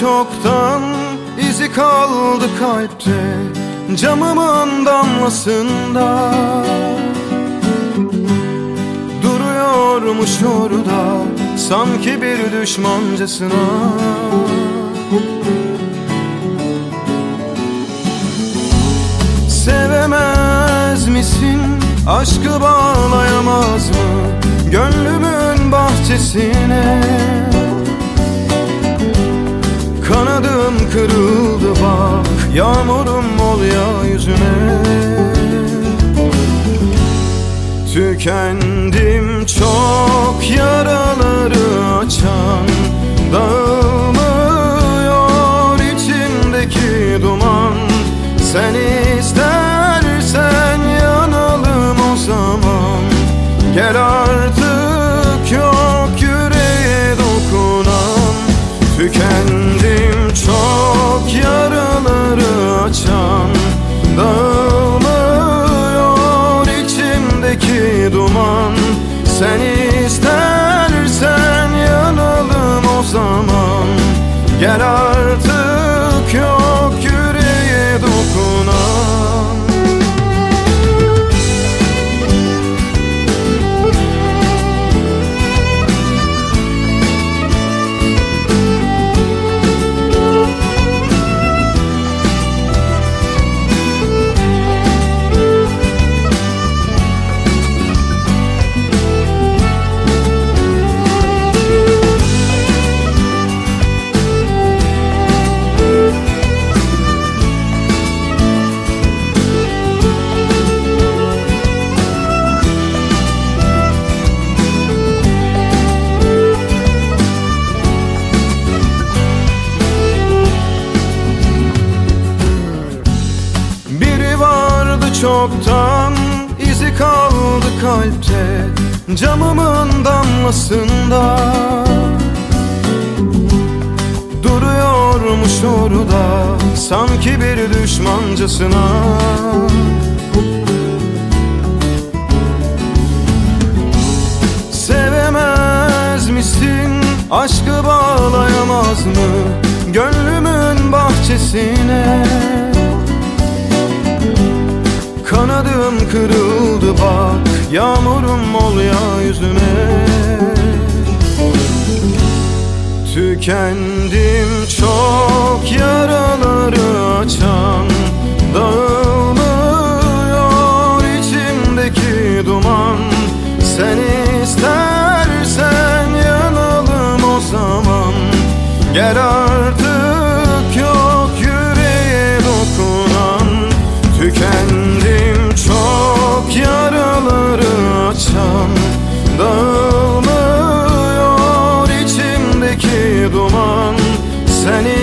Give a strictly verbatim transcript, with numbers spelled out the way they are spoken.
çoktan, izi kaldı kalpte, camımın damlasında. Duruyormuş orada, sanki bir düşmancasına. Sevemez misin, aşkı bağlayamaz mı gönlümün bahçesine? Kanadım kırıldı bak, yağmurum ol ya yüzüne. Tükendim çok, yaraları açan, dağılmıyor içimdeki duman. Sen istersen yanalım o zaman, gel artık yok yüreğe dokunan. Tükendim çok, yaraları açan, dağılmıyor içimdeki duman. Sen istersen yanalım o zaman, gel artık yok yüreğe dokunan. Çoktan, izi kaldı kalpte, camımın damlasında. Duruyormuş orada, sanki bir düşmancasına. Sevemez misin, aşkı bağlayamaz mı gönlümün bahçesine? Kanadım kırıldı bak, yağmurum ol ya yüzüme. Tükendim çok, yaraları açan, dağılmıyor içimdeki duman. Sen istersen yanalım o zaman, gel artık yok yüreğe dokunan. Tükendim çok, yaraları açan, dağılmıyor içimdeki duman. Sen